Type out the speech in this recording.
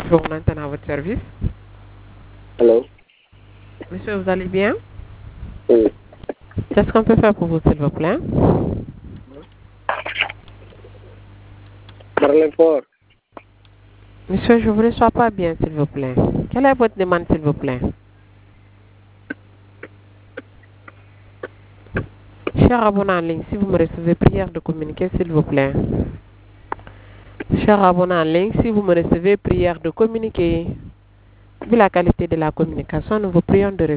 Bonjour, maintenant à votre service. Allô? Monsieur, vous allez bien? Oui. Qu'est-ce qu'on peut faire pour vous, s'il vous plaît? Parlez fort. Monsieur, je vous reçois pas bien, s'il vous plaît. Quelle est votre demande, s'il vous plaît? Cher abonné en ligne, si vous me recevez, prière de communiquer, s'il vous plaît. Cher abonné en ligne, si vous me recevez, prière de communiquer. Vu la qualité de la communication, nous vous prions de